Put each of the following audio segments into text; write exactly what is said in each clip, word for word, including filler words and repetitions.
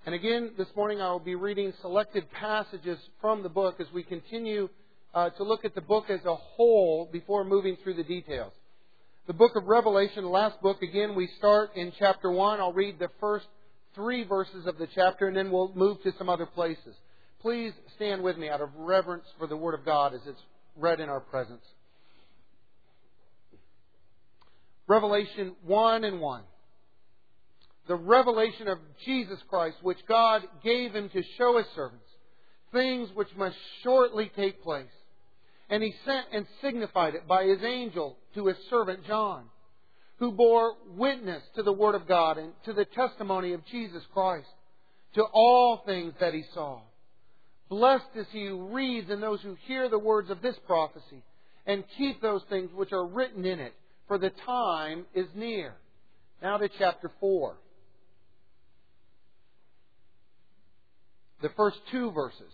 And again, this morning I will be reading selected passages from the book as we continue uh, to look at the book as a whole before moving through the details. The book of Revelation, the last book, again, we start in chapter one. I'll read the first three verses of the chapter and then we'll move to some other places. Please stand with me out of reverence for the Word of God as it's read in our presence. Revelation one and one. The revelation of Jesus Christ, which God gave Him to show His servants, things which must shortly take place. And He sent and signified it by His angel to His servant John, who bore witness to the Word of God and to the testimony of Jesus Christ, to all things that he saw. Blessed is he who reads and those who hear the words of this prophecy, and keep those things which are written in it, for the time is near. Now to chapter four. The first two verses.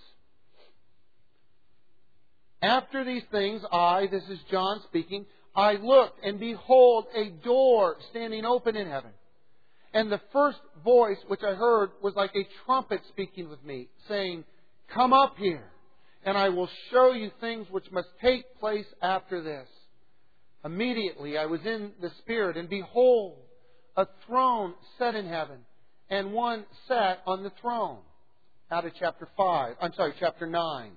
After these things, I, this is John speaking, I looked, and behold, a door standing open in heaven. And the first voice which I heard was like a trumpet speaking with me, saying, Come up here, and I will show you things which must take place after this. Immediately I was in the Spirit, and behold, a throne set in heaven, and one sat on the throne. Out of chapter five. I'm sorry, chapter nine.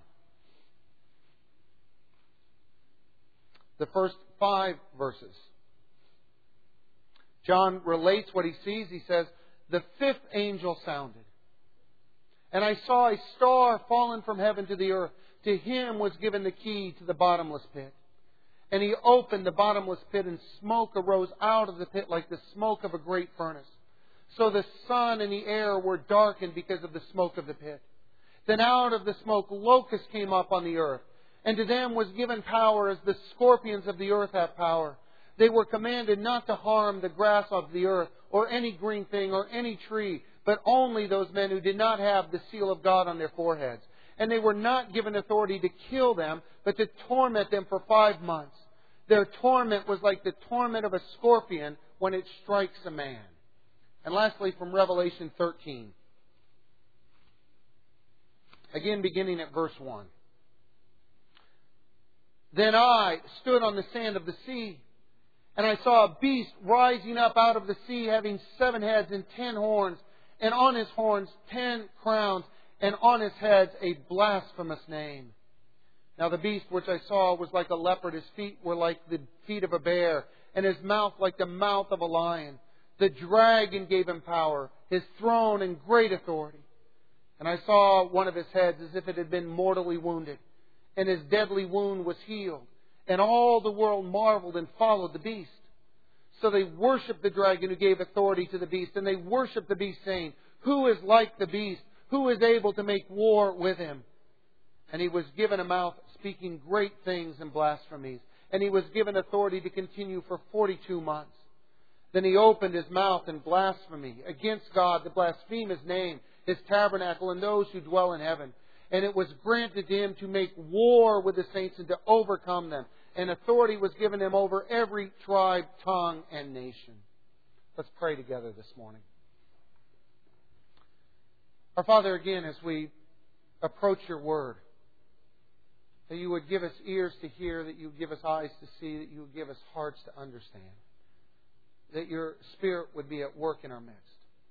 The first five verses. John relates what he sees. He says, The fifth angel sounded, and I saw a star fallen from heaven to the earth. To him was given the key to the bottomless pit. And he opened the bottomless pit, and smoke arose out of the pit like the smoke of a great furnace. So the sun and the air were darkened because of the smoke of the pit. Then out of the smoke locusts came up on the earth. And to them was given power as the scorpions of the earth have power. They were commanded not to harm the grass of the earth, or any green thing, or any tree, but only those men who did not have the seal of God on their foreheads. And they were not given authority to kill them, but to torment them for five months. Their torment was like the torment of a scorpion when it strikes a man. And lastly, from Revelation thirteen. Again, beginning at verse one. Then I stood on the sand of the sea, and I saw a beast rising up out of the sea, having seven heads and ten horns, and on his horns ten crowns, and on his heads a blasphemous name. Now the beast which I saw was like a leopard. His feet were like the feet of a bear, and his mouth like the mouth of a lion. The dragon gave him power, his throne and great authority. And I saw one of his heads as if it had been mortally wounded, and his deadly wound was healed. And all the world marveled and followed the beast. So they worshipped the dragon who gave authority to the beast, and they worshipped the beast, saying, Who is like the beast? Who is able to make war with him? And he was given a mouth speaking great things and blasphemies. And he was given authority to continue for forty-two months. Then he opened his mouth in blasphemy against God, to blaspheme His name, His tabernacle, and those who dwell in heaven. And it was granted to him to make war with the saints and to overcome them. And authority was given him over every tribe, tongue, and nation. Let's pray together this morning. Our Father, again, as we approach Your Word, that You would give us ears to hear, that You would give us eyes to see, that You would give us hearts to understand, that Your Spirit would be at work in our midst.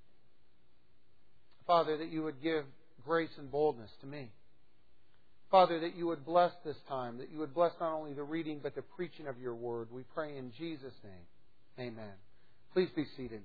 Father, that You would give grace and boldness to me. Father, that You would bless this time, that You would bless not only the reading but the preaching of Your Word. We pray in Jesus' name. Amen. Please be seated.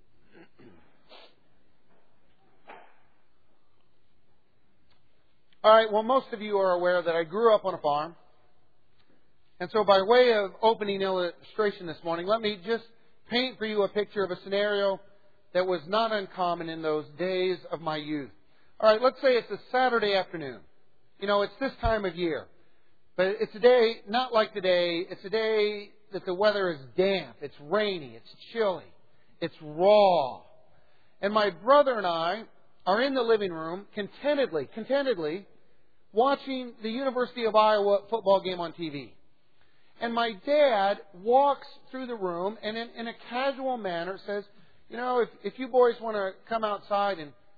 All right, well, most of you are aware that I grew up on a farm. And so by way of opening illustration this morning, let me just paint for you a picture of a scenario that was not uncommon in those days of my youth. All right, let's say it's a Saturday afternoon. You know, it's this time of year. But it's a day not like today. It's a day that the weather is damp. It's rainy. It's chilly. It's raw. And my brother and I are in the living room contentedly, contentedly watching the University of Iowa football game on T V. And my dad walks through the room and in, in a casual manner says, you know, if, if you boys want to come outside and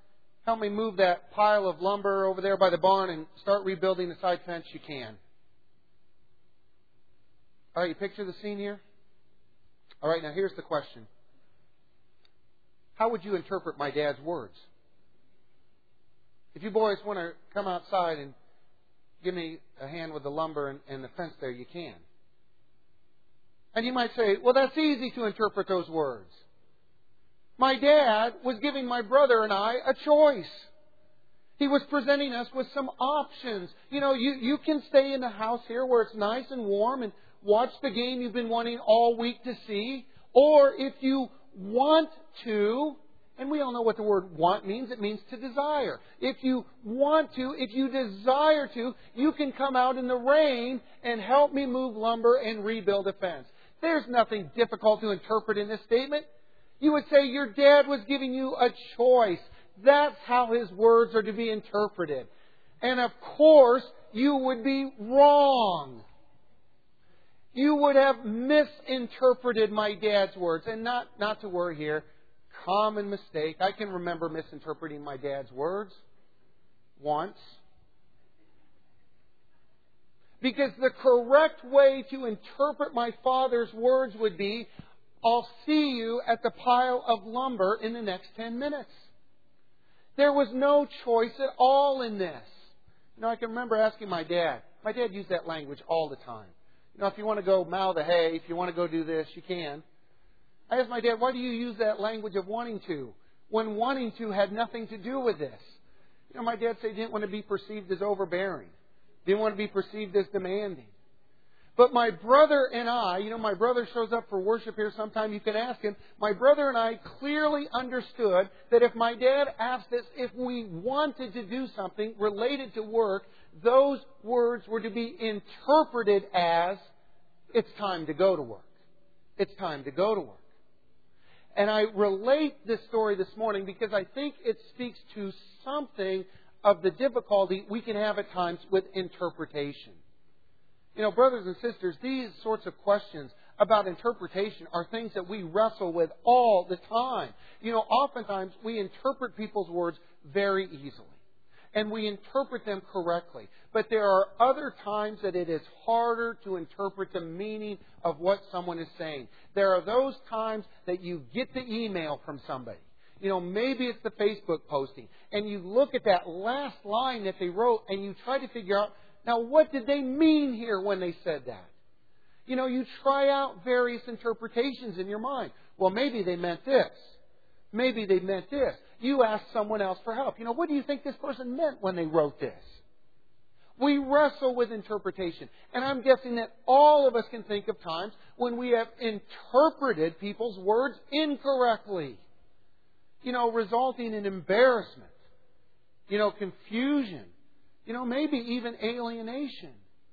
help me move that pile of lumber over there by the barn and start rebuilding the side fence, you can. All right, you picture the scene here? All right, now here's the question. How would you interpret my dad's words? If you boys want to come outside and give me a hand with the lumber and, and the fence there, you can. And you might say, well, that's easy to interpret those words. My dad was giving my brother and I a choice. He was presenting us with some options. You know, you, you can stay in the house here where it's nice and warm and watch the game you've been wanting all week to see. Or if you want to, and we all know what the word want means. It means to desire. If you want to, if you desire to, you can come out in the rain and help me move lumber and rebuild a fence. There's nothing difficult to interpret in this statement. You would say your dad was giving you a choice. That's how his words are to be interpreted. And of course, you would be wrong. You would have misinterpreted my dad's words. And not, not to worry here. Common mistake. I can remember misinterpreting my dad's words once. Because the correct way to interpret my father's words would be, I'll see you at the pile of lumber in the next ten minutes. There was no choice at all in this. You know, I can remember asking my dad. My dad used that language all the time. You know, if you want to go mow the hay, if you want to go do this, you can. I asked my dad, why do you use that language of wanting to, when wanting to had nothing to do with this? You know, my dad said he didn't want to be perceived as overbearing. Didn't want to be perceived as demanding. But my brother and I, you know, my brother shows up for worship here sometime. You can ask him. My brother and I clearly understood that if my dad asked us if we wanted to do something related to work, those words were to be interpreted as, it's time to go to work. It's time to go to work. And I relate this story this morning because I think it speaks to something of the difficulty we can have at times with interpretation. You know, brothers and sisters, these sorts of questions about interpretation are things that we wrestle with all the time. You know, oftentimes we interpret people's words very easily. And we interpret them correctly. But there are other times that it is harder to interpret the meaning of what someone is saying. There are those times that you get the email from somebody. You know, maybe it's the Facebook posting. And you look at that last line that they wrote and you try to figure out, now, what did they mean here when they said that? You know, you try out various interpretations in your mind. Well, maybe they meant this. Maybe they meant this. You ask someone else for help. You know, what do you think this person meant when they wrote this? We wrestle with interpretation. And I'm guessing that all of us can think of times when we have interpreted people's words incorrectly. You know, resulting in embarrassment. You know, confusion. You know, maybe even alienation.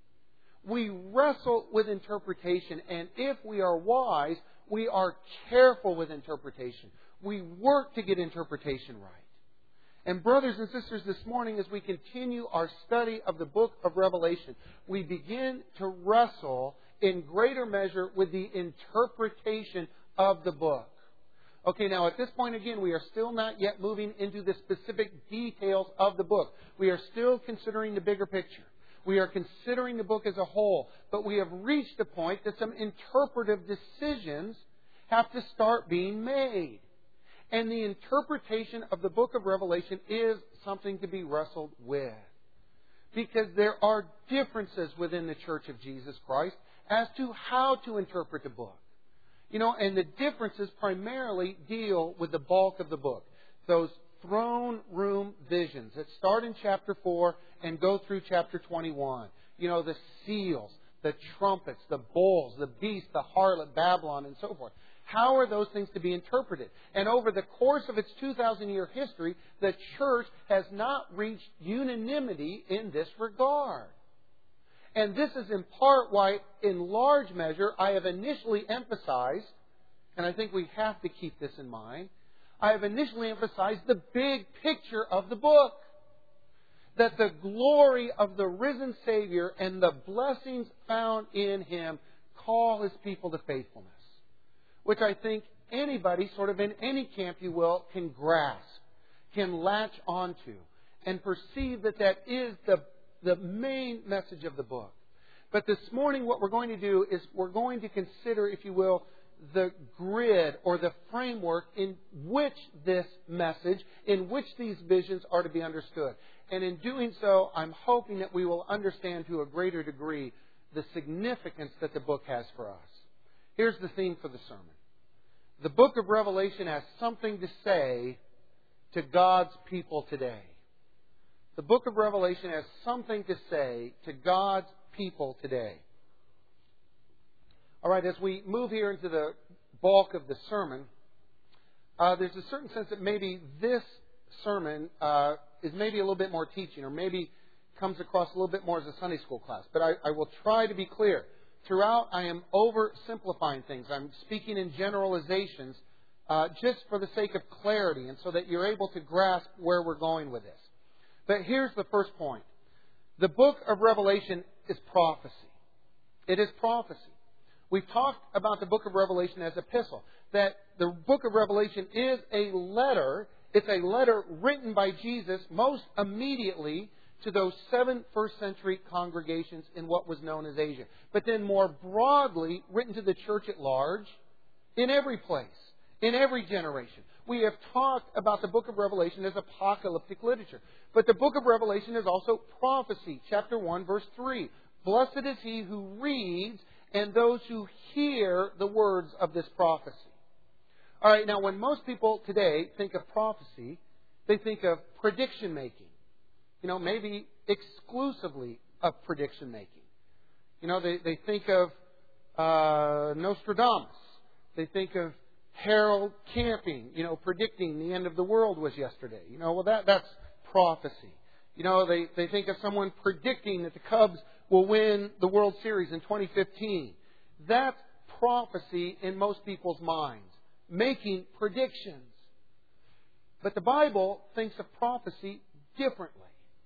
We wrestle with interpretation, and if we are wise, we are careful with interpretation. We work to get interpretation right. And brothers and sisters, this morning as we continue our study of the book of Revelation, we begin to wrestle in greater measure with the interpretation of the book. Okay, now at this point again, we are still not yet moving into the specific details of the book. We are still considering the bigger picture. We are considering the book as a whole. But we have reached a point that some interpretive decisions have to start being made. And the interpretation of the book of Revelation is something to be wrestled with. Because there are differences within the Church of Jesus Christ as to how to interpret the book. You know, and the differences primarily deal with the bulk of the book. Those throne room visions that start in chapter four and go through chapter twenty-one. You know, the seals, the trumpets, the bowls, the beast, the harlot, Babylon, and so forth. How are those things to be interpreted? And over the course of its two thousand year history, the church has not reached unanimity in this regard. And this is in part why, in large measure, I have initially emphasized, and I think we have to keep this in mind, I have initially emphasized the big picture of the book. That the glory of the risen Savior and the blessings found in Him call His people to faithfulness. Which I think anybody, sort of in any camp you will, can grasp. can latch onto and perceive that that is the, the main message of the book. But this morning what we're going to do is we're going to consider, if you will, the grid or the framework in which this message, in which these visions are to be understood. And in doing so, I'm hoping that we will understand to a greater degree the significance that the book has for us. Here's the theme for the sermon. The book of Revelation has something to say to God's people today. The book of Revelation has something to say to God's people today. All right, as we move here into the bulk of the sermon, uh, there's a certain sense that maybe this sermon uh, is maybe a little bit more teaching, or maybe comes across a little bit more as a Sunday school class. But I, I will try to be clear. Throughout, I am oversimplifying things. I'm speaking in generalizations uh, just for the sake of clarity, and so that you're able to grasp where we're going with this. But here's the first point. The book of Revelation is prophecy. It is prophecy. We've talked about the book of Revelation as epistle. That the book of Revelation is a letter. It's a letter written by Jesus most immediately to those seven first century congregations in what was known as Asia. But then more broadly written to the church at large in every place, in every generation. We have talked about the book of Revelation as apocalyptic literature. But the book of Revelation is also prophecy. Chapter one, verse three. Blessed is he who reads and those who hear the words of this prophecy. All right, now when most people today think of prophecy, they think of prediction making. You know, maybe exclusively of prediction making. You know, they, they think of uh, Nostradamus. They think of Harold Camping, you know, predicting the end of the world was yesterday. You know, well, that that's prophecy. You know, they, they think of someone predicting that the Cubs will win the World Series in twenty fifteen. That's prophecy in most people's minds, making predictions. But the Bible thinks of prophecy differently.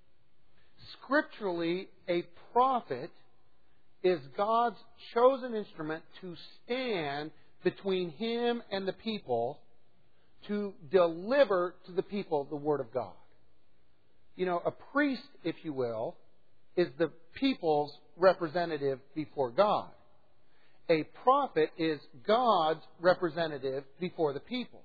Scripturally, a prophet is God's chosen instrument to stand between Him and the people to deliver to the people the Word of God. You know, a priest, if you will, is the people's representative before God. A prophet is God's representative before the people.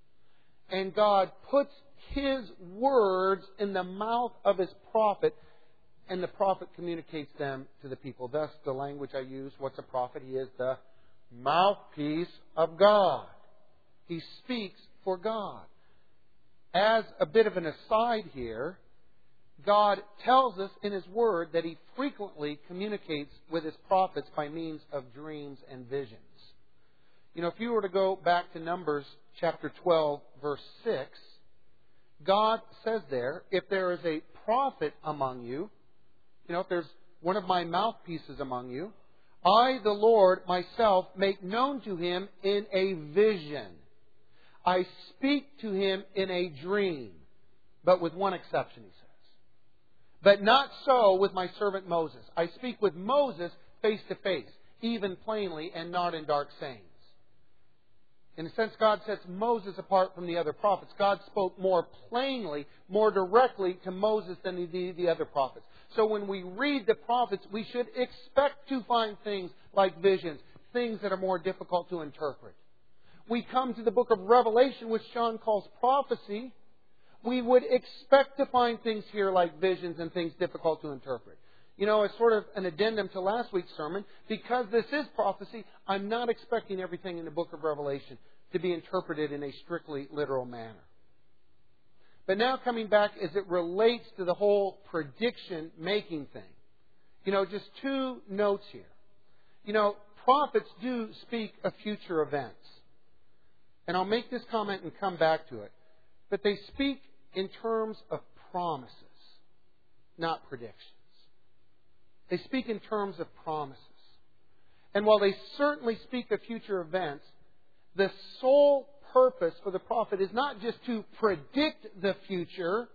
And God puts His words in the mouth of His prophet, and the prophet communicates them to the people. Thus, the language I use, what's a prophet? He is the mouthpiece of God. He speaks for God. As a bit of an aside here, God tells us in His Word that He frequently communicates with His prophets by means of dreams and visions. You know, if you were to go back to Numbers chapter twelve, verse six, God says there, if there is a prophet among you, you know, if there's one of my mouthpieces among you, I, the Lord, myself, make known to him in a vision. I speak to him in a dream, but with one exception, he says. But not so with my servant Moses. I speak with Moses face to face, even plainly, and not in dark sayings. In a sense, God sets Moses apart from the other prophets. God spoke more plainly, more directly to Moses than he did the other prophets. So when we read the prophets, we should expect to find things like visions, things that are more difficult to interpret. We come to the book of Revelation, which John calls prophecy. We would expect to find things here like visions and things difficult to interpret. You know, it's sort of an addendum to last week's sermon. Because this is prophecy, I'm not expecting everything in the book of Revelation to be interpreted in a strictly literal manner. But now coming back as it relates to the whole prediction-making thing. You know, just two notes here. You know, prophets do speak of future events. And I'll make this comment and come back to it. But they speak in terms of promises, not predictions. They speak in terms of promises. And while they certainly speak of future events, the sole purpose for the prophet is not just to predict the future,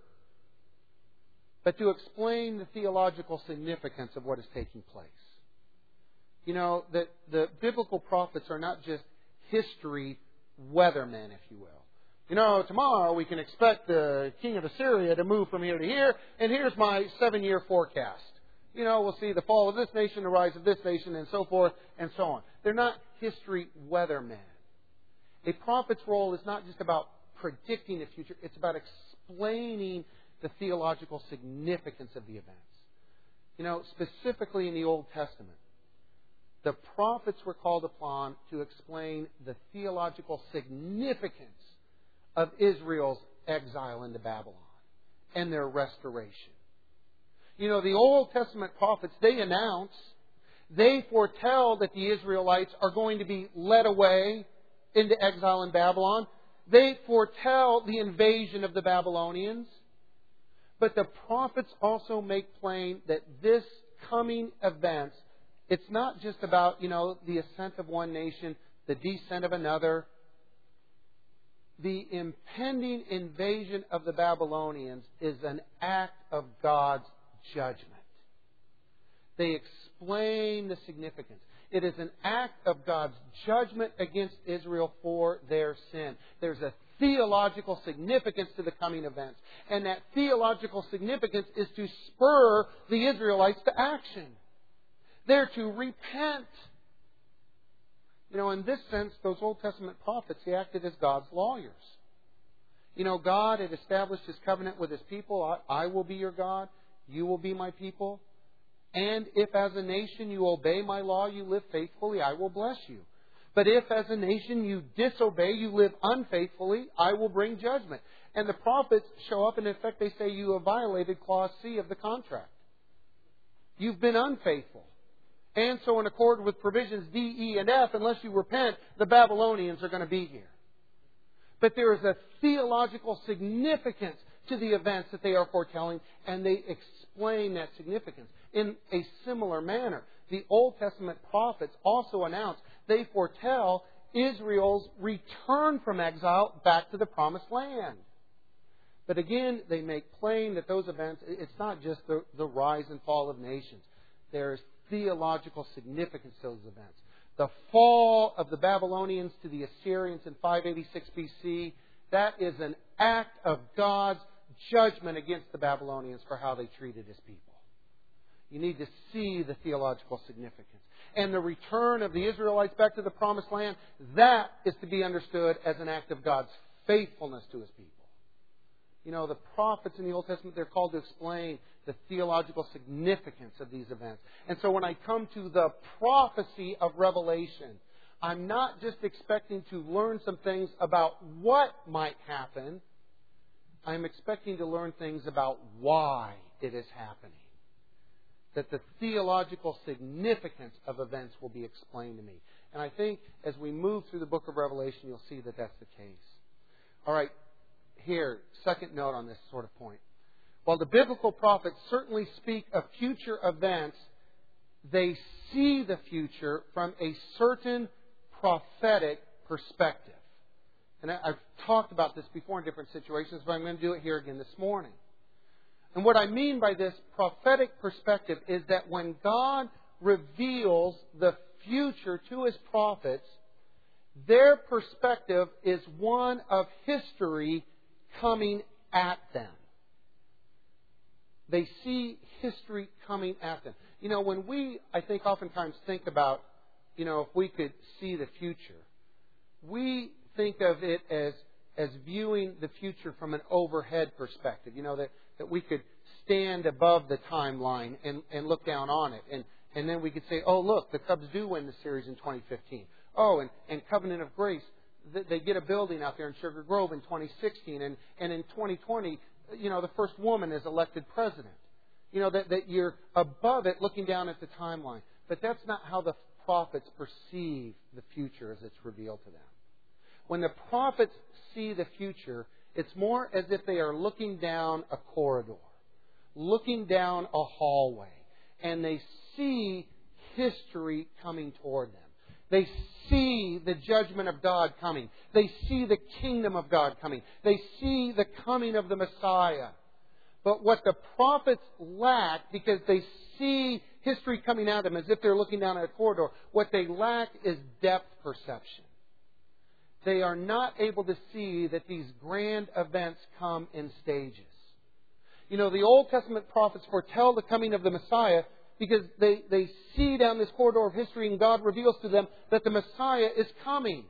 but to explain the theological significance of what is taking place. You know, that the biblical prophets are not just history weathermen, if you will. You know, tomorrow we can expect the king of Assyria to move from here to here, and here's my seven-year forecast. You know, we'll see the fall of this nation, the rise of this nation, and so forth and so on. They're not history weathermen. A prophet's role is not just about predicting the future. It's about explaining the theological significance of the events. You know, specifically in the Old Testament, the prophets were called upon to explain the theological significance of Israel's exile into Babylon and their restoration. You know, the Old Testament prophets, they announce, they foretell that the Israelites are going to be led away into exile in Babylon. They foretell the invasion of the Babylonians. But the prophets also make plain that this coming event, it's not just about, you know, the ascent of one nation, the descent of another. The impending invasion of the Babylonians is an act of God's judgment. They explain the significance. It is an act of God's judgment against Israel for their sin. There's a theological significance to the coming events. And that theological significance is to spur the Israelites to action. They're to repent. You know, in this sense, those Old Testament prophets, they acted as God's lawyers. You know, God had established His covenant with His people. I, I will be your God. You will be my people. And if as a nation you obey my law, you live faithfully, I will bless you. But if as a nation you disobey, you live unfaithfully, I will bring judgment. And the prophets show up and in effect they say you have violated Clause C of the contract. You've been unfaithful. And so in accord with provisions D, E, and F, unless you repent, the Babylonians are going to be here. But there is a theological significance to the events that they are foretelling, and they explain that significance. In a similar manner, the Old Testament prophets also announce, they foretell Israel's return from exile back to the Promised Land. But again, they make plain that those events, it's not just the, the rise and fall of nations. There's theological significance to those events. The fall of the Babylonians to the Assyrians in five eighty-six B C, that is an act of God's judgment against the Babylonians for how they treated His people. You need to see the theological significance. And the return of the Israelites back to the Promised Land, that is to be understood as an act of God's faithfulness to His people. You know, the prophets in the Old Testament, they're called to explain the theological significance of these events. And so when I come to the prophecy of Revelation, I'm not just expecting to learn some things about what might happen. I'm expecting to learn things about why it is happening. That the theological significance of events will be explained to me. And I think as we move through the book of Revelation, you'll see that that's the case. All right, here, second note on this sort of point. While the biblical prophets certainly speak of future events, they see the future from a certain prophetic perspective. And I've talked about this before in different situations, but I'm going to do it here again this morning. And what I mean by this prophetic perspective is that when God reveals the future to His prophets, their perspective is one of history coming at them. They see history coming at them. You know, when we, I think, oftentimes think about, you know, if we could see the future, we think of it as as viewing the future from an overhead perspective. You know, that, that we could stand above the timeline and, and look down on it. And, and then we could say, oh, look, the Cubs do win the series in twenty fifteen. Oh, and, and Covenant of Grace, they get a building out there in Sugar Grove in twenty sixteen. And, and in twenty twenty, you know, the first woman is elected president. You know, that, that you're above it looking down at the timeline. But that's not how the prophets perceive the future as it's revealed to them. When the prophets see the future, it's more as if they are looking down a corridor, looking down a hallway, and they see history coming toward them. They see the judgment of God coming. They see the kingdom of God coming. They see the coming of the Messiah. But what the prophets lack, because they see history coming at them as if they're looking down a corridor, what they lack is depth perception. they are not able to see that these grand events come in stages. You know, the Old Testament prophets foretell the coming of the Messiah because they, they see down this corridor of history and God reveals to them that the Messiah is coming.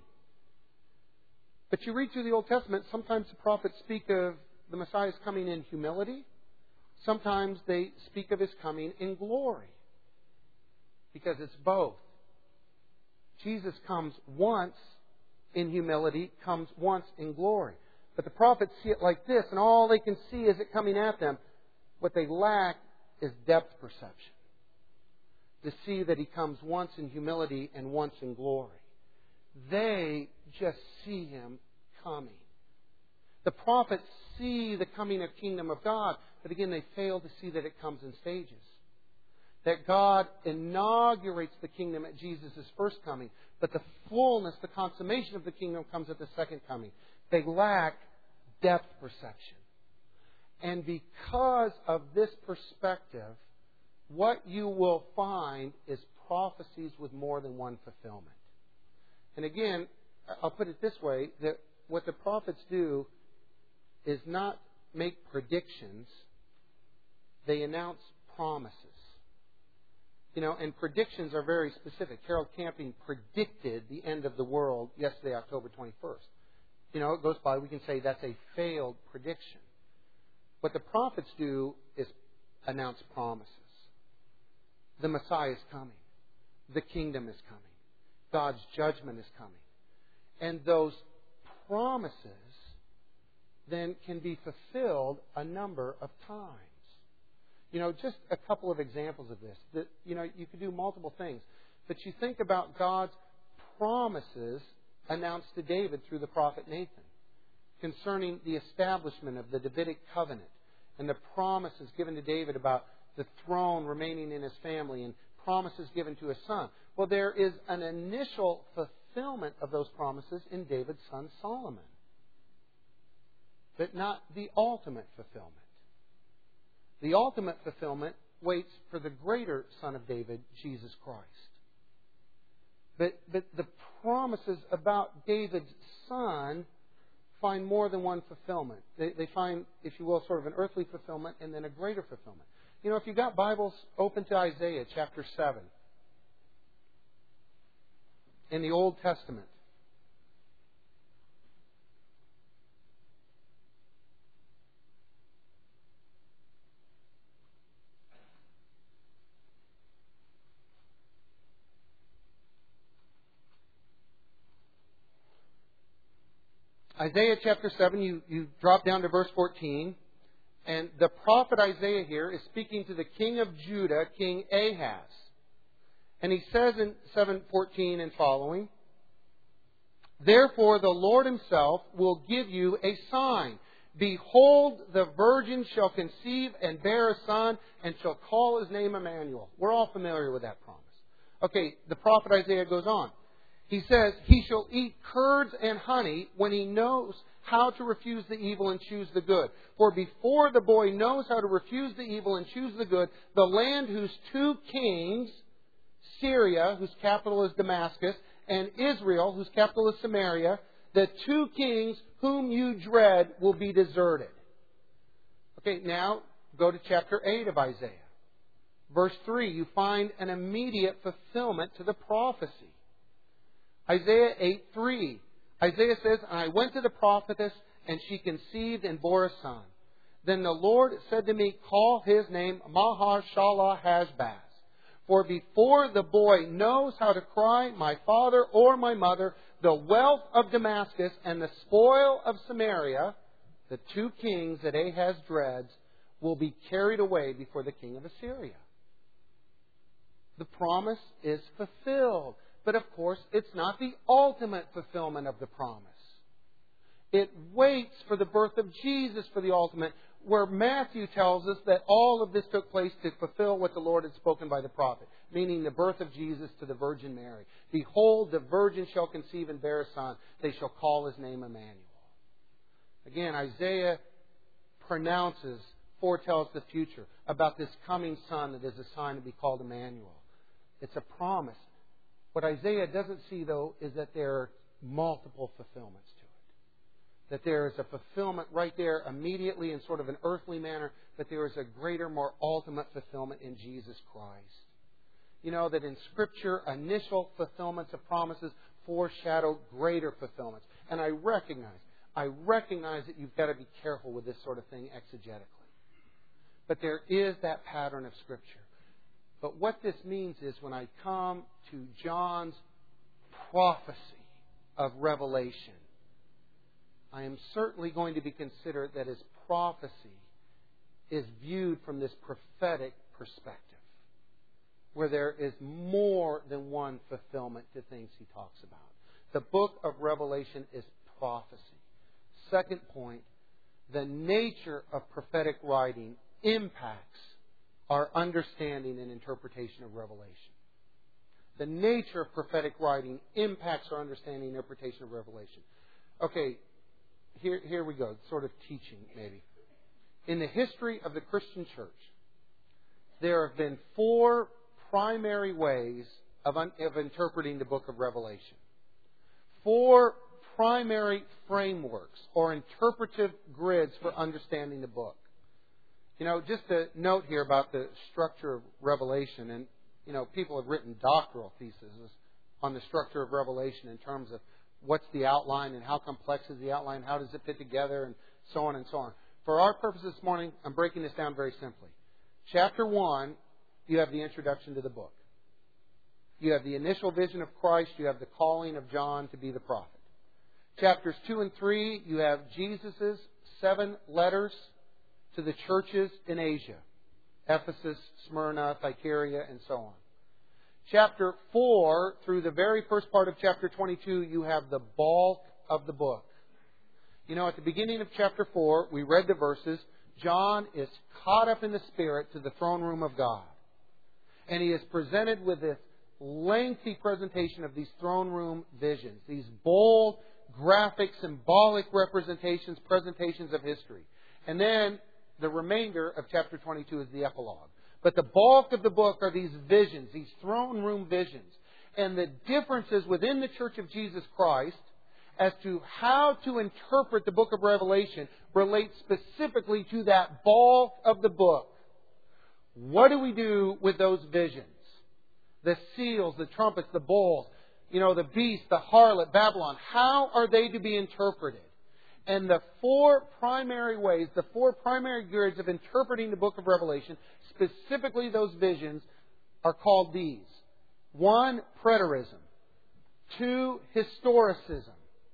But you read through the Old Testament, sometimes the prophets speak of the Messiah's coming in humility. Sometimes they speak of His coming in glory. Because it's both. Jesus comes once in humility, comes once in glory. But the prophets see it like this, and all they can see is it coming at them. What they lack is depth perception. To see that He comes once in humility and once in glory. They just see Him coming. The prophets see the coming of kingdom of God, but again, they fail to see that it comes in stages. That God inaugurates the kingdom at Jesus' first coming, but the fullness, the consummation of the kingdom comes at the second coming. They lack depth perception. And because of this perspective, what you will find is prophecies with more than one fulfillment. And again, I'll put it this way, that what the prophets do is not make predictions, they announce promises. You know, and predictions are very specific. Harold Camping predicted the end of the world yesterday, October twenty-first. You know, it goes by, we can say that's a failed prediction. What the prophets do is announce promises. The Messiah is coming. The kingdom is coming. God's judgment is coming. And those promises then can be fulfilled a number of times. You know, just a couple of examples of this. That, you know, you could do multiple things. But you think about God's promises announced to David through the prophet Nathan concerning the establishment of the Davidic covenant and the promises given to David about the throne remaining in his family and promises given to his son. Well, there is an initial fulfillment of those promises in David's son Solomon, but not the ultimate fulfillment. The ultimate fulfillment waits for the greater Son of David, Jesus Christ. But, but the promises about David's son find more than one fulfillment. They, they find, if you will, sort of an earthly fulfillment and then a greater fulfillment. You know, if you've got Bibles, open to Isaiah chapter seven. In the Old Testament. Isaiah chapter seven, you, you drop down to verse fourteen. And the prophet Isaiah here is speaking to the king of Judah, King Ahaz. And he says in seven fourteen and following, "Therefore the Lord Himself will give you a sign. Behold, the virgin shall conceive and bear a son, and shall call his name Emmanuel." We're all familiar with that promise. Okay, the prophet Isaiah goes on. He says, "He shall eat curds and honey when he knows how to refuse the evil and choose the good. For before the boy knows how to refuse the evil and choose the good, the land whose two kings, Syria, whose capital is Damascus, and Israel, whose capital is Samaria, the two kings whom you dread will be deserted." Okay, now go to chapter eight of Isaiah. Verse three, you find an immediate fulfillment to the prophecy. Isaiah eight three. Isaiah says, "And I went to the prophetess, and she conceived and bore a son. Then the Lord said to me, Call his name Maher-shalal-hash-baz. For before the boy knows how to cry, my father or my mother, the wealth of Damascus and the spoil of Samaria," the two kings that Ahaz dreads, "will be carried away before the king of Assyria." The promise is fulfilled. But of course, it's not the ultimate fulfillment of the promise. It waits for the birth of Jesus for the ultimate, where Matthew tells us that all of this took place to fulfill what the Lord had spoken by the prophet, meaning the birth of Jesus to the Virgin Mary. "Behold, the virgin shall conceive and bear a son. They shall call his name Emmanuel." Again, Isaiah pronounces, foretells the future about this coming son that is a sign to be called Emmanuel. It's a promise. What Isaiah doesn't see, though, is that there are multiple fulfillments to it. That there is a fulfillment right there immediately in sort of an earthly manner, but there is a greater, more ultimate fulfillment in Jesus Christ. You know that in Scripture, initial fulfillments of promises foreshadow greater fulfillments. And I recognize, I recognize that you've got to be careful with this sort of thing exegetically. But there is that pattern of Scripture. But what this means is when I come to John's prophecy of Revelation, I am certainly going to be considered that his prophecy is viewed from this prophetic perspective, where there is more than one fulfillment to things he talks about. The book of Revelation is prophecy. Second point, the nature of prophetic writing impacts our understanding and interpretation of Revelation. The nature of prophetic writing impacts our understanding and interpretation of Revelation. Okay, here, here we go, sort of teaching maybe. In the history of the Christian church, there have been four primary ways of, un- of interpreting the book of Revelation. Four primary frameworks or interpretive grids for understanding the book. You know, just a note here about the structure of Revelation, and, you know, people have written doctoral theses on the structure of Revelation in terms of what's the outline and how complex is the outline, how does it fit together, and so on and so on. For our purposes this morning, I'm breaking this down very simply. Chapter one, you have the introduction to the book. You have the initial vision of Christ. You have the calling of John to be the prophet. Chapters two and three, you have Jesus' seven letters to the churches in Asia. Ephesus, Smyrna, Thyatira, and so on. Chapter four, through the very first part of chapter twenty-two, you have the bulk of the book. You know, at the beginning of chapter four, we read the verses. John is caught up in the Spirit to the throne room of God. And he is presented with this lengthy presentation of these throne room visions, these bold, graphic, symbolic representations, presentations of history. And then the remainder of chapter twenty-two is the epilogue. But the bulk of the book are these visions, these throne room visions. And the differences within the Church of Jesus Christ as to how to interpret the book of Revelation relate specifically to that bulk of the book. What do we do with those visions? The seals, the trumpets, the bowls, you know, the beast, the harlot, Babylon. How are they to be interpreted? And the four primary ways, the four primary grids of interpreting the book of Revelation, specifically those visions, are called these. One, preterism. Two, historicism.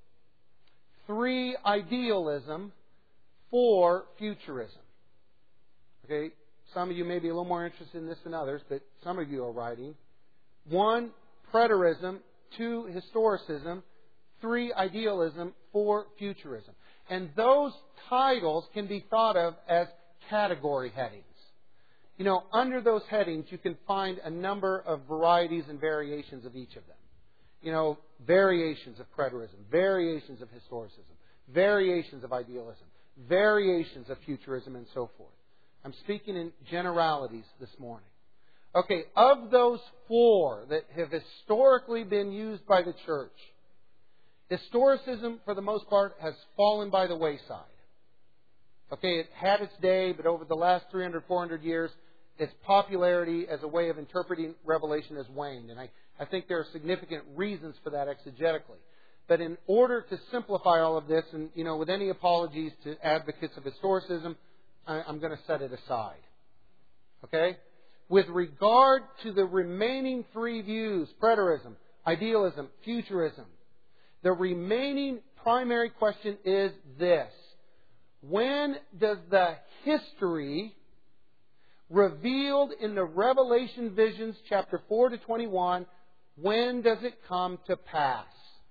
Three, idealism. Four, futurism. Okay, some of you may be a little more interested in this than others, but some of you are writing. One, preterism. Two, historicism. Three, idealism. Four, futurism. And those titles can be thought of as category headings. You know, under those headings, you can find a number of varieties and variations of each of them. You know, variations of preterism, variations of historicism, variations of idealism, variations of futurism, and so forth. I'm speaking in generalities this morning. Okay, of those four that have historically been used by the church, historicism, for the most part, has fallen by the wayside. Okay, it had its day, but over the last three hundred, four hundred years, its popularity as a way of interpreting Revelation has waned. And I, I think there are significant reasons for that exegetically. But in order to simplify all of this, and, you know, with any apologies to advocates of historicism, I, I'm going to set it aside. Okay? With regard to the remaining three views, preterism, idealism, futurism, the remaining primary question is this. When does the history revealed in the Revelation visions, chapter four to twenty-one, when does it come to pass?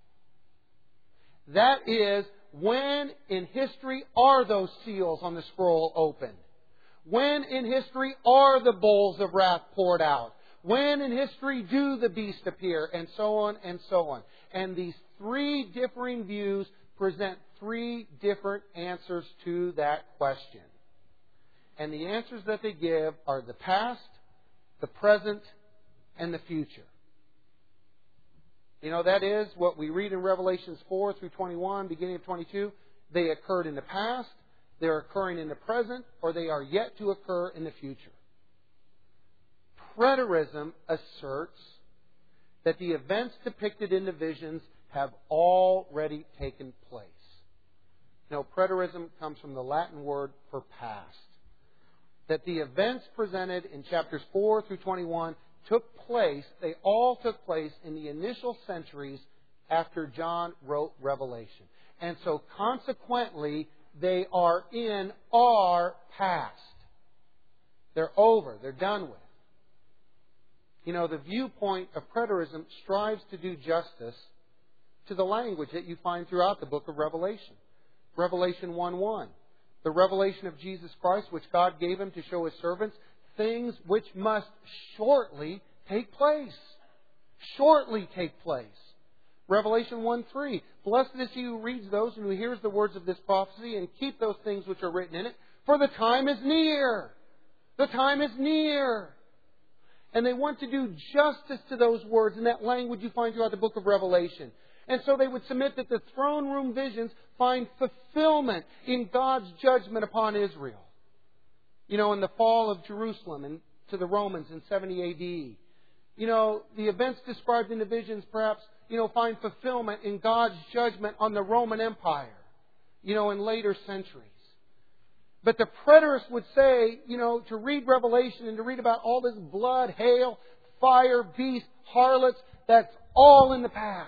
That is, when in history are those seals on the scroll opened? When in history are the bowls of wrath poured out? When in history do the beast appear? And so on and so on. And these three differing views present three different answers to that question. And the answers that they give are the past, the present, and the future. You know, that is what we read in Revelations four through twenty-one, beginning of twenty-two. They occurred in the past, they're occurring in the present, or they are yet to occur in the future. Preterism asserts that the events depicted in the visions have already taken place. Now, preterism comes from the Latin word for past. That the events presented in chapters four through twenty-one took place, they all took place in the initial centuries after John wrote Revelation. And so consequently, they are in our past. They're over. They're done with. You know, the viewpoint of preterism strives to do justice to the language that you find throughout the book of Revelation. Revelation one one. The revelation of Jesus Christ, which God gave Him to show His servants, things which must shortly take place. Shortly take place. Revelation one three. Blessed is he who reads those and who hears the words of this prophecy and keep those things which are written in it, for the time is near. The time is near. And they want to do justice to those words in that language you find throughout the book of Revelation. And so they would submit that the throne room visions find fulfillment in God's judgment upon Israel. You know, in the fall of Jerusalem and to the Romans in seventy A D. You know, the events described in the visions perhaps, you know, find fulfillment in God's judgment on the Roman Empire, you know, in later centuries. But the preterists would say, you know, to read Revelation and to read about all this blood, hail, fire, beast, harlots, that's all in the past.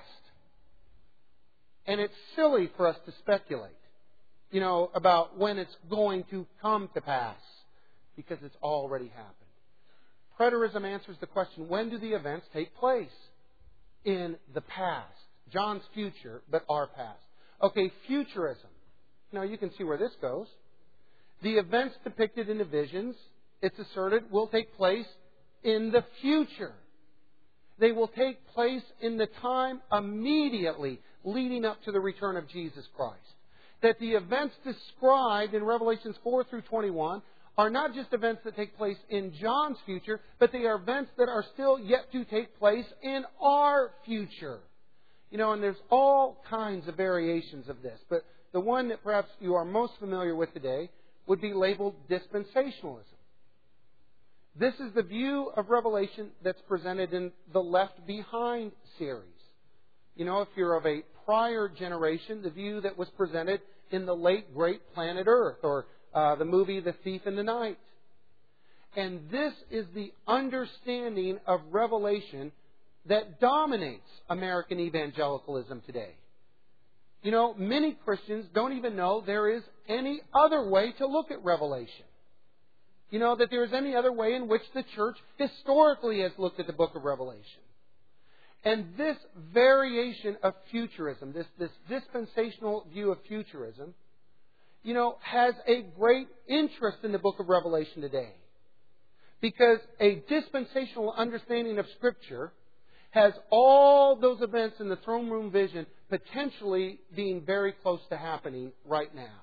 And it's silly for us to speculate, you know, about when it's going to come to pass, because it's already happened. Preterism answers the question, when do the events take place? In the past. John's future, but our past. Okay, futurism. Now you can see where this goes. The events depicted in the visions, it's asserted, will take place in the future. They will take place in the time immediately leading up to the return of Jesus Christ. That the events described in Revelations four through twenty-one are not just events that take place in John's future, but they are events that are still yet to take place in our future. You know, and there's all kinds of variations of this. But the one that perhaps you are most familiar with today would be labeled dispensationalism. This is the view of Revelation that's presented in the Left Behind series. You know, if you're of a prior generation, the view that was presented in the late great Planet Earth, or uh, the movie The Thief in the Night. And this is the understanding of Revelation that dominates American evangelicalism today. You know, many Christians don't even know there is any other way to look at Revelation. You know, that there is any other way in which the church historically has looked at the book of Revelation. And this variation of futurism, this, this dispensational view of futurism, you know, has a great interest in the book of Revelation today. Because a dispensational understanding of Scripture has all those events in the throne room vision potentially being very close to happening right now.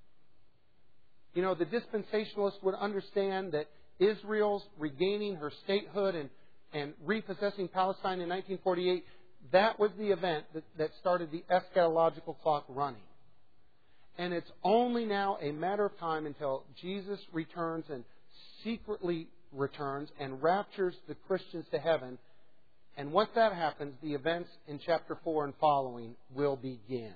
You know, the dispensationalists would understand that Israel's regaining her statehood and, and repossessing Palestine in nineteen forty-eight, that was the event that, that started the eschatological clock running. And it's only now a matter of time until Jesus returns and secretly returns and raptures the Christians to heaven. And once that happens, the events in chapter four and following will begin.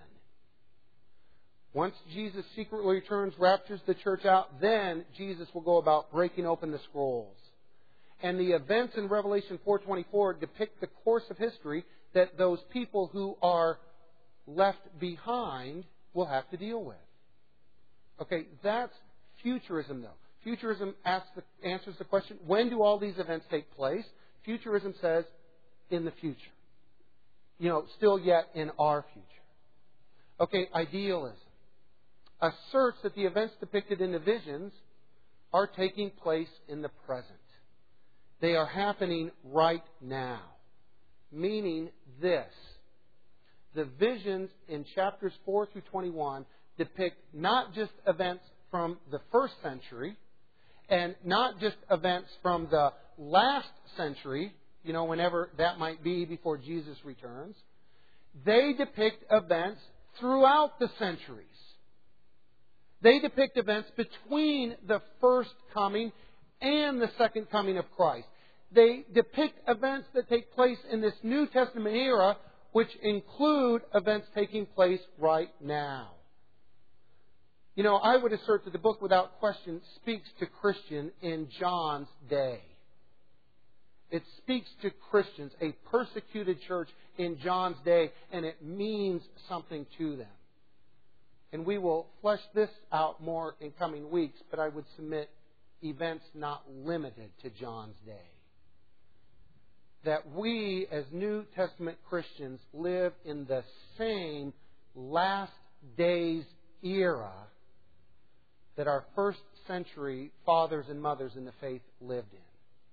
Once Jesus secretly returns, raptures the church out, then Jesus will go about breaking open the scrolls. And the events in Revelation four twenty-four depict the course of history that those people who are left behind will have to deal with. Okay, that's futurism, though. Futurism asks the, answers the question, when do all these events take place? Futurism says, in the future. You know, still yet in our future. Okay, idealism asserts that the events depicted in the visions are taking place in the present. They are happening right now. Meaning this. The visions in chapters four through twenty-one depict not just events from the first century and not just events from the last century you know, whenever that might be before Jesus returns, they depict events throughout the centuries. They depict events between the first coming and the second coming of Christ. They depict events that take place in this New Testament era, which include events taking place right now. You know, I would assert that the book, without question, speaks to Christians in John's day. It speaks to Christians, a persecuted church in John's day, and it means something to them. And we will flesh this out more in coming weeks, but I would submit events not limited to John's day. That we, as New Testament Christians, live in the same last days era that our first century fathers and mothers in the faith lived in.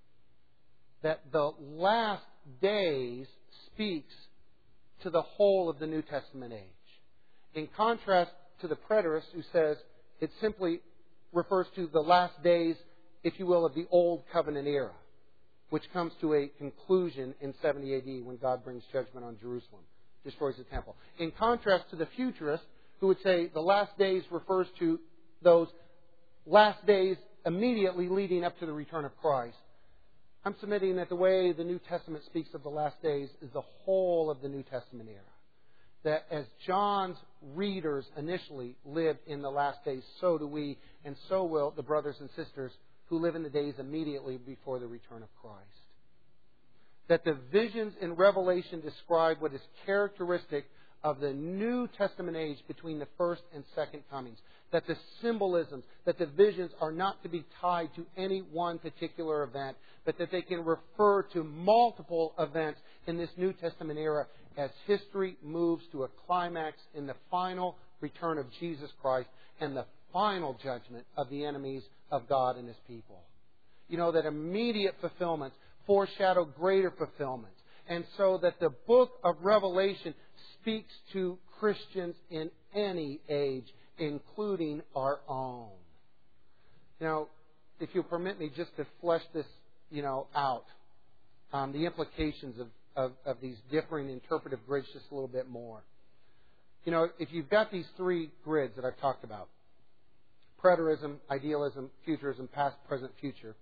That the last days speaks to the whole of the New Testament age. In contrast to the preterist who says it simply refers to the last days, if you will, of the Old Covenant era, which comes to a conclusion in seventy A D when God brings judgment on Jerusalem, destroys the temple. In contrast to the futurist who would say the last days refers to those last days immediately leading up to the return of Christ. I'm submitting that the way the New Testament speaks of the last days is the whole of the New Testament era. That as John's readers initially lived in the last days, so do we, and so will the brothers and sisters who live in the days immediately before the return of Christ. That the visions in Revelation describe what is characteristic of the New Testament age between the first and second comings. That the symbolisms, that the visions are not to be tied to any one particular event, but that they can refer to multiple events in this New Testament era as history moves to a climax in the final return of Jesus Christ and the final judgment of the enemies of God and His people. You know, that immediate fulfillments foreshadow greater fulfillments. And so that the book of Revelation speaks to Christians in any age, including our own. Now, if you'll permit me just to flesh this, you know, out, um, the implications of, of, of these differing interpretive grids just a little bit more. You know, if you've got these three grids that I've talked about, preterism, idealism, futurism, past, present, future,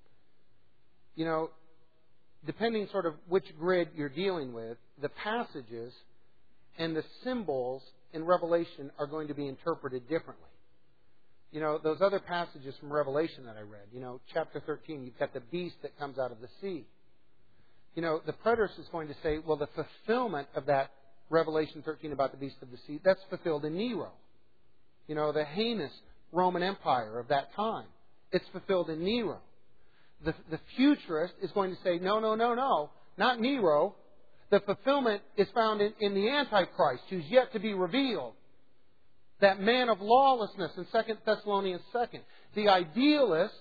you know, depending sort of which grid you're dealing with, the passages and the symbols in Revelation are going to be interpreted differently. You know, those other passages from Revelation that I read, you know, chapter thirteen, you've got the beast that comes out of the sea. You know, the preterist is going to say, well, the fulfillment of that Revelation thirteen about the beast of the sea, that's fulfilled in Nero. You know, the heinous Roman Empire of that time. It's fulfilled in Nero. The, the futurist is going to say, no, no, no, no, not Nero. The fulfillment is found in, in the Antichrist, who's yet to be revealed. That man of lawlessness in Second Thessalonians two. The idealist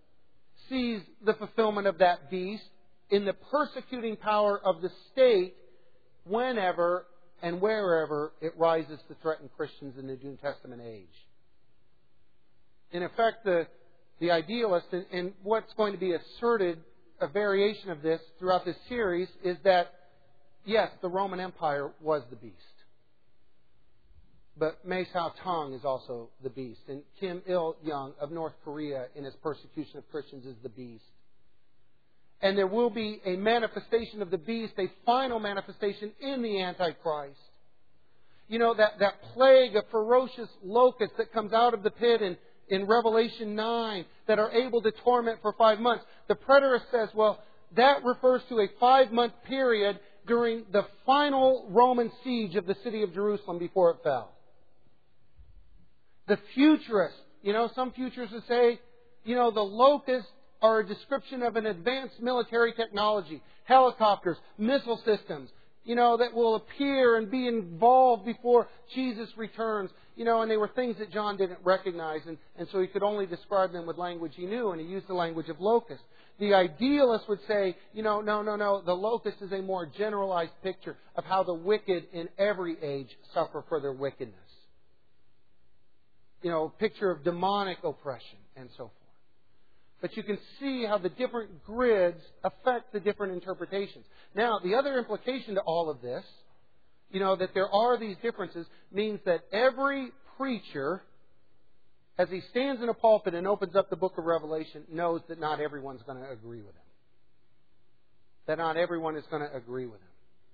sees the fulfillment of that beast in the persecuting power of the state whenever and wherever it rises to threaten Christians in the New Testament age. In effect, the, the idealist, and, and what's going to be asserted, a variation of this throughout this series, is that yes, the Roman Empire was the beast. But Mei Sao Tong is also the beast. And Kim Il-young of North Korea in his persecution of Christians is the beast. And there will be a manifestation of the beast, a final manifestation in the Antichrist. You know, that, that plague of ferocious locusts that comes out of the pit in, in Revelation nine that are able to torment for five months. The preterist says, well, that refers to a five-month period during the final Roman siege of the city of Jerusalem before it fell. The futurists, you know, some futurists would say, you know, the locusts are a description of an advanced military technology, helicopters, missile systems, you know, that will appear and be involved before Jesus returns. You know, and they were things that John didn't recognize, and, and so he could only describe them with language he knew, and he used the language of locusts. The idealist would say, you know, no, no, no, the locust is a more generalized picture of how the wicked in every age suffer for their wickedness. You know, a picture of demonic oppression and so forth. But you can see how the different grids affect the different interpretations. Now, the other implication to all of this, you know, that there are these differences, means that every preacher, as he stands in a pulpit and opens up the book of Revelation, knows that not everyone's going to agree with him. That not everyone is going to agree with him.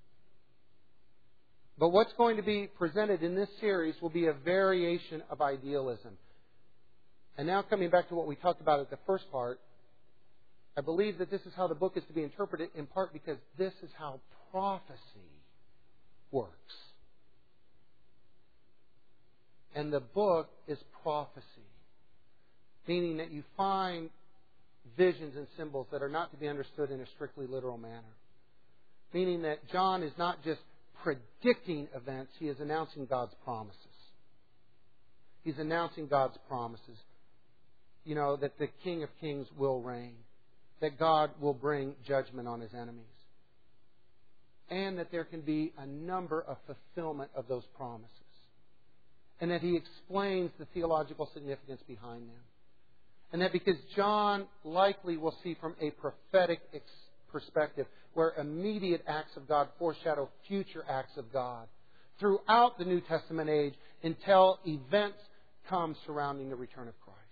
But what's going to be presented in this series will be a variation of idealism. And now coming back to what we talked about at the first part, I believe that this is how the book is to be interpreted, in part because this is how prophecy works. And the book is prophecy, meaning that you find visions and symbols that are not to be understood in a strictly literal manner. Meaning that John is not just predicting events, he is announcing God's promises. He's announcing God's promises. You know, that the King of Kings will reign. That God will bring judgment on His enemies. And that there can be a number of fulfillment of those promises. And that He explains the theological significance behind them. And that because John likely will see from a prophetic perspective where immediate acts of God foreshadow future acts of God throughout the New Testament age until events come surrounding the return of Christ.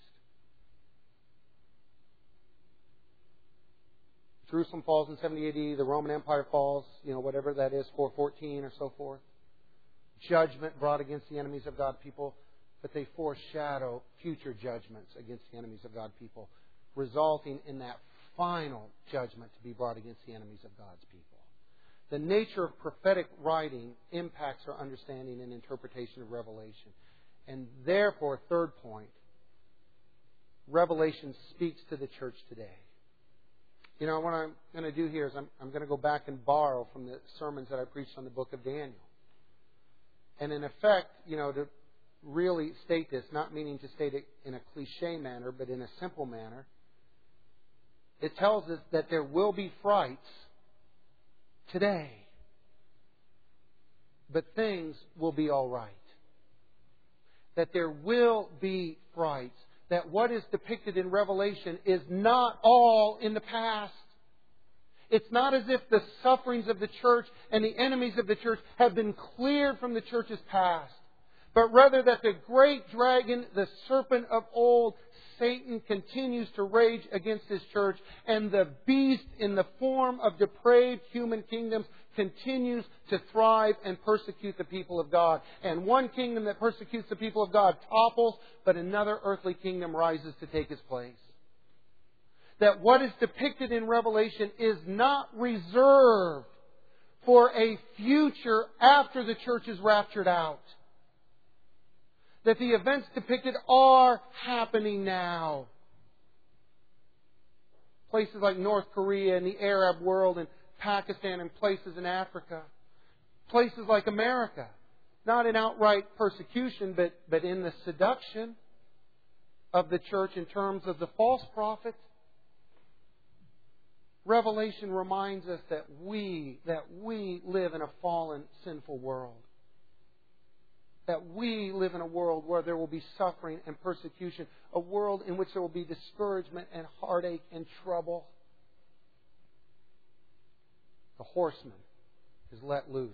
Jerusalem falls in seventy A D, the Roman Empire falls, you know, whatever that is, four fourteen or so forth. Judgment brought against the enemies of God people, but they foreshadow future judgments against the enemies of God people, resulting in that final judgment to be brought against the enemies of God's people. The nature of prophetic writing impacts our understanding and interpretation of Revelation. And therefore, third point, Revelation speaks to the church today. You know, what I'm going to do here is I'm, I'm going to go back and borrow from the sermons that I preached on the book of Daniel. And in effect, you know, to really state this, not meaning to state it in a cliche manner, but in a simple manner, it tells us that there will be frights today, but things will be all right. That there will be frights. That what is depicted in Revelation is not all in the past. It's not as if the sufferings of the church and the enemies of the church have been cleared from the church's past. But rather that the great dragon, the serpent of old, Satan, continues to rage against His church, and the beast in the form of depraved human kingdoms continues to thrive and persecute the people of God. And one kingdom that persecutes the people of God topples, but another earthly kingdom rises to take its place. That what is depicted in Revelation is not reserved for a future after the church is raptured out. That the events depicted are happening now. Places like North Korea and the Arab world and Pakistan and places in Africa. Places like America. Not in outright persecution, but, but in the seduction of the church in terms of the false prophet. Revelation reminds us that we, that we live in a fallen, sinful world. That we live in a world where there will be suffering and persecution. A world in which there will be discouragement and heartache and trouble. The horseman is let loose,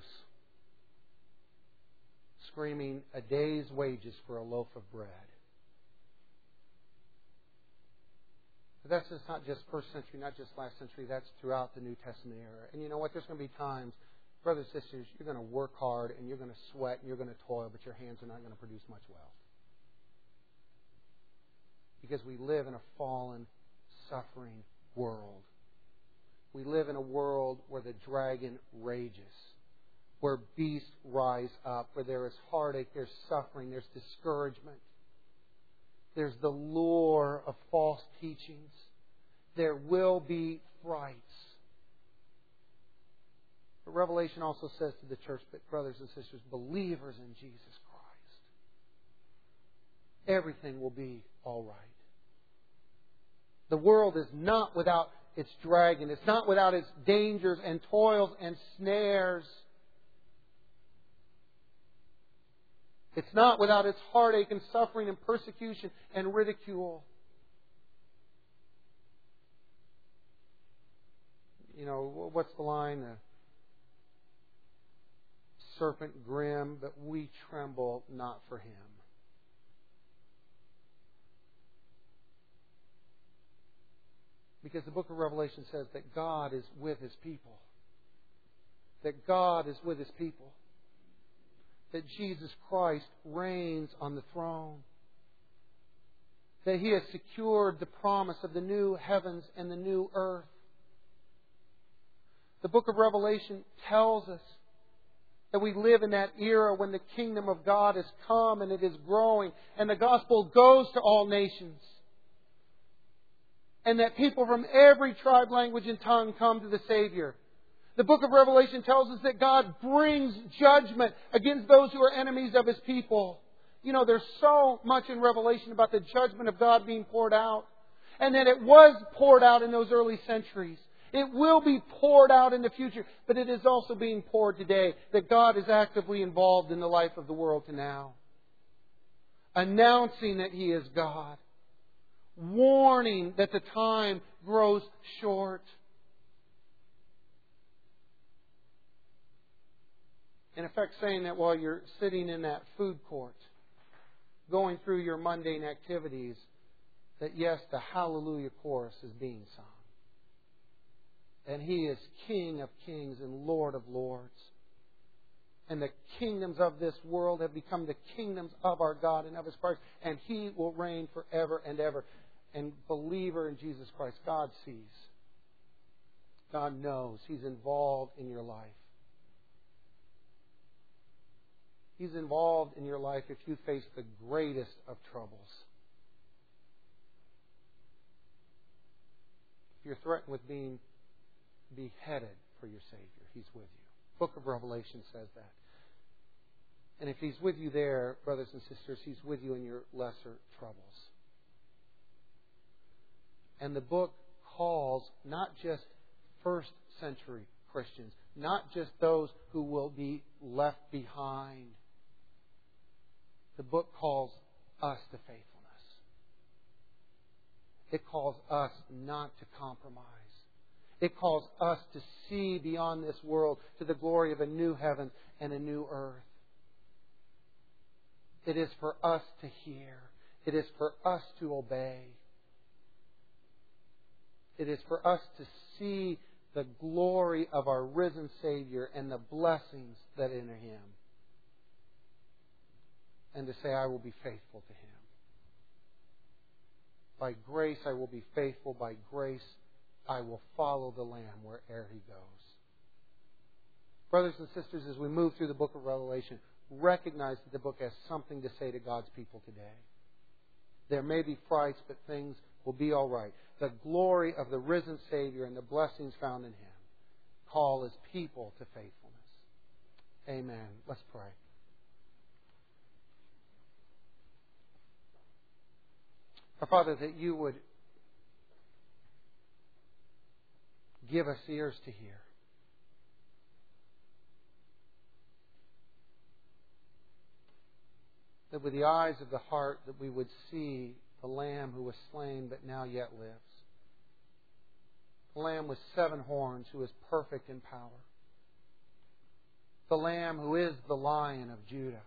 screaming a day's wages for a loaf of bread. But that's just not just first century, not just last century. That's throughout the New Testament era. And you know what? There's going to be times, brothers and sisters, you're going to work hard and you're going to sweat and you're going to toil, but your hands are not going to produce much wealth. Because we live in a fallen, suffering world. We live in a world where the dragon rages, where beasts rise up, where there is heartache, there's suffering, there's discouragement. There's the lure of false teachings. There will be frights. But Revelation also says to the church, but brothers and sisters, believers in Jesus Christ, everything will be all right. The world is not without its dragon. It's not without its dangers and toils and snares. It's not without its heartache and suffering and persecution and ridicule. know, what's the line? The serpent grim, but we tremble not for him. Because the book of Revelation says that God is with His people. That God is with His people. That Jesus Christ reigns on the throne. That He has secured the promise of the new heavens and the new earth. The book of Revelation tells us that we live in that era when the kingdom of God has come and it is growing and the gospel goes to all nations. And that people from every tribe, language, and tongue come to the Savior. The book of Revelation tells us that God brings judgment against those who are enemies of His people. You know, there's so much in Revelation about the judgment of God being poured out. And that it was poured out in those early centuries. It will be poured out in the future. But it is also being poured today. That God is actively involved in the life of the world to now. Announcing that He is God. Warning that the time grows short. In effect saying that while you're sitting in that food court, going through your mundane activities, that yes, the Hallelujah chorus is being sung. And He is King of kings and Lord of lords. And the kingdoms of this world have become the kingdoms of our God and of His Christ. And He will reign forever and ever. And believer in Jesus Christ, God sees. God knows. He's involved in your life. He's involved in your life if you face the greatest of troubles. If you're threatened with being beheaded for your Savior, He's with you. The book of Revelation says that. And if He's with you there, brothers and sisters, He's with you in your lesser troubles. And the book calls not just first century Christians, not just those who will be left behind. The book calls us to faithfulness. It calls us not to compromise. It calls us to see beyond this world to the glory of a new heaven and a new earth. It is for us to hear. It is for us to obey. It is for us to see the glory of our risen Savior and the blessings that enter Him. And to say, I will be faithful to Him. By grace I will be faithful. By grace I will follow the Lamb wherever He goes. Brothers and sisters, as we move through the book of Revelation, recognize that the book has something to say to God's people today. There may be frights, but things will be all right. The glory of the risen Savior and the blessings found in Him call His people to faithfulness. Amen. Let's pray. Our Father, that You would give us ears to hear. That with the eyes of the heart that we would see the Lamb who was slain but now yet lives. The Lamb with seven horns who is perfect in power. The Lamb who is the Lion of Judah.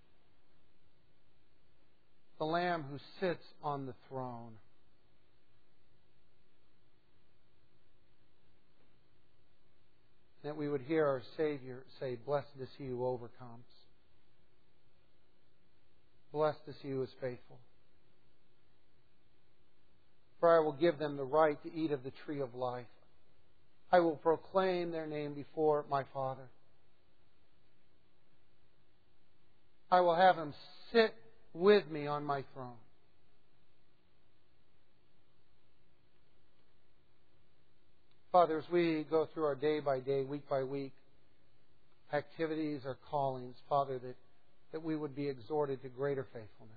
The Lamb who sits on the throne. That we would hear our Savior say, blessed is he who overcomes. Blessed is he who is faithful. For I will give them the right to eat of the tree of life. I will proclaim their name before my Father. I will have him sit with me on my throne. Father, as we go through our day by day, week by week, activities or callings, Father, that, that we would be exhorted to greater faithfulness.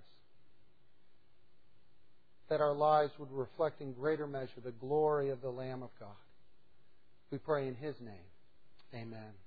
That our lives would reflect in greater measure the glory of the Lamb of God. We pray in His name. Amen.